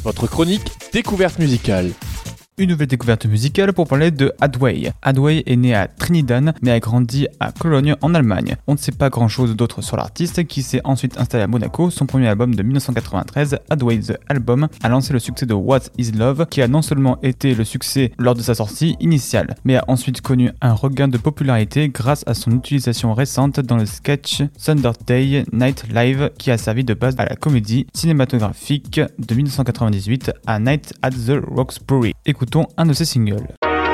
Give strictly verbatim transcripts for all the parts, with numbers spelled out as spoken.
votre chronique découverte musicale. Une nouvelle découverte musicale pour parler de Hadway. Hadway est né à Trinidad mais a grandi à Cologne en Allemagne. On ne sait pas grand chose d'autre sur l'artiste qui s'est ensuite installé à Monaco. Son premier album de dix-neuf cent quatre-vingt-treize, Hadway The Album, a lancé le succès de What Is Love qui a non seulement été le succès lors de sa sortie initiale mais a ensuite connu un regain de popularité grâce à son utilisation récente dans le sketch Sunday Night Live qui a servi de base à la comédie cinématographique de dix-neuf cent quatre-vingt-dix-huit A Night at the Roxbury. Écoutons un de ses singles.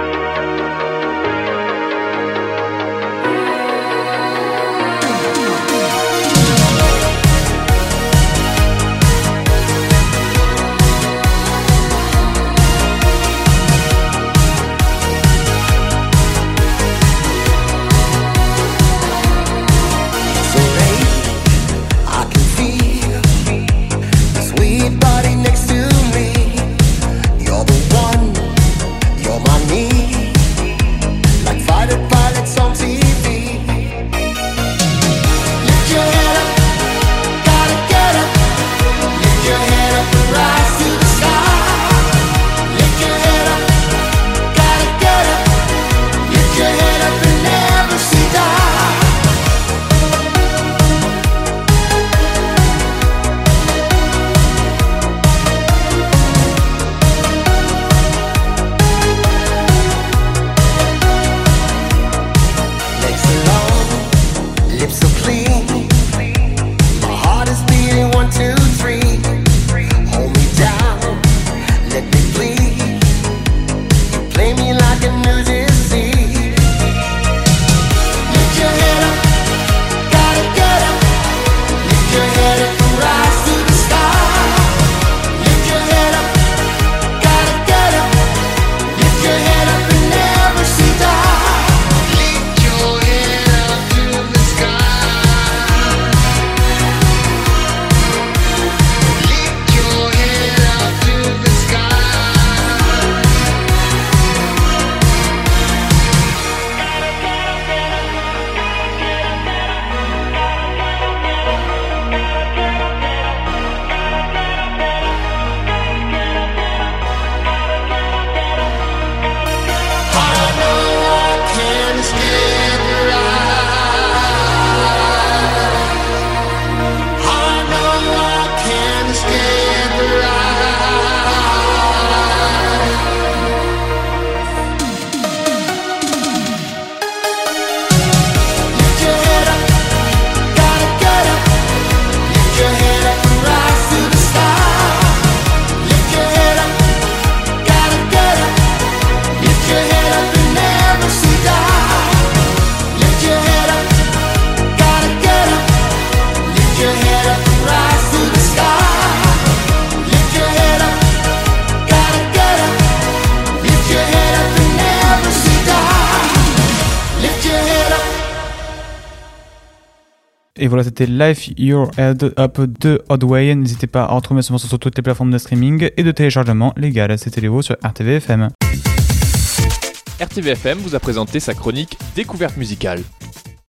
Et voilà, c'était Lift Your Head Up de Hadway. N'hésitez pas à retrouver ce morceau sur toutes les plateformes de streaming et de téléchargement légal. C'était Léo sur R T V F M. R T V F M vous a présenté sa chronique découverte musicale.